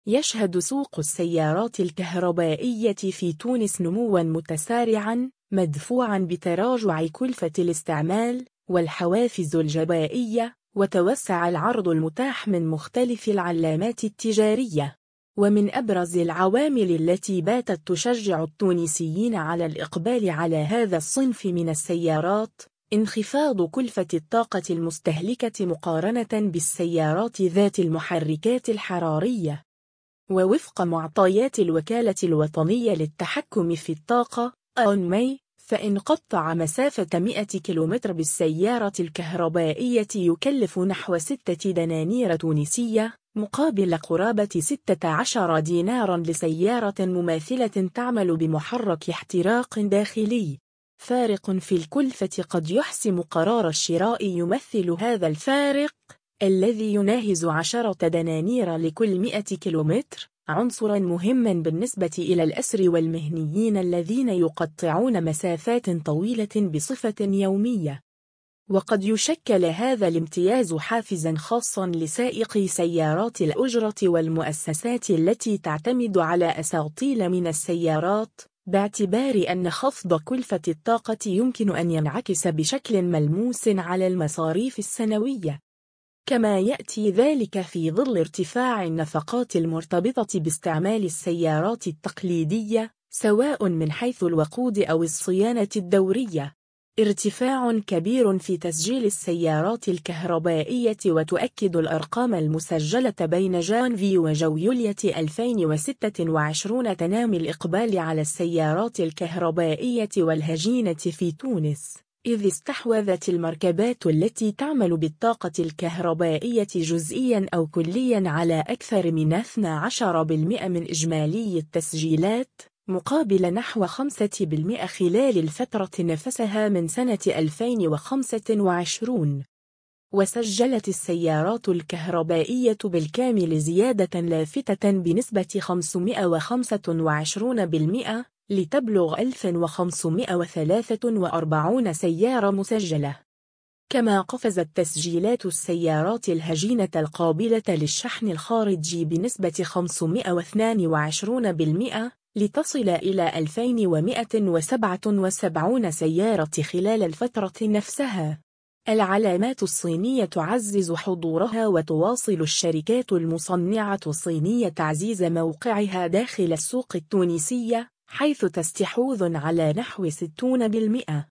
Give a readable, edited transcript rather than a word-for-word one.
يشهد سوق السيارات الكهربائية في تونس نمواً متسارعاً مدفوعاً بتراجع كلفة الاستعمال والحوافز الجبائية، وتوسع العرض المتاح من مختلف العلامات التجارية. ومن أبرز العوامل التي باتت تشجع التونسيين على الإقبال على هذا الصنف من السيارات انخفاض كلفة الطاقة المستهلكة مقارنة بالسيارات ذات المحركات الحرارية. ووفق معطيات الوكالة الوطنية للتحكم في الطاقة أونمي، فإن قطع مسافة 100 كيلومتر بالسيارة الكهربائية يكلف نحو 6 دنانير تونسية، مقابل قرابة 16 ديناراً لسيارة مماثلة تعمل بمحرك احتراق داخلي. فارق في الكلفة قد يحسم قرار الشراء. يمثل هذا الفارق الذي يناهز 10 دنانير لكل 100 كيلومتر عنصراً مهماً بالنسبة إلى الأسر والمهنيين الذين يقطعون مسافات طويلة بصفة يومية. وقد يشكل هذا الامتياز حافزاً خاصاً لسائقي سيارات الأجرة والمؤسسات التي تعتمد على أساطيل من السيارات، باعتبار أن خفض كلفة الطاقة يمكن أن ينعكس بشكل ملموس على المصاريف السنوية. كما يأتي ذلك في ظل ارتفاع النفقات المرتبطة باستعمال السيارات التقليدية سواء من حيث الوقود أو الصيانة الدورية. ارتفاع كبير في تسجيل السيارات الكهربائية. وتؤكد الأرقام المسجلة بين جانفي وجويلية 2026 تنامي الإقبال على السيارات الكهربائية والهجينة في تونس، إذ استحوذت المركبات التي تعمل بالطاقة الكهربائية جزئياً أو كلياً على أكثر من 12% من إجمالي التسجيلات، مقابل نحو 5% خلال الفترة نفسها من سنة 2025. وسجلت السيارات الكهربائية بالكامل زيادة لافتة بنسبة 525% لتبلغ 1543 سيارة مسجلة. كما قفزت تسجيلات السيارات الهجينة القابلة للشحن الخارجي بنسبة 522% لتصل إلى 2177 سيارة خلال الفترة نفسها. العلامات الصينية تعزز حضورها، وتواصل الشركات المصنعة الصينية تعزيز موقعها داخل السوق التونسية، حيث تستحوذ على نحو 60%.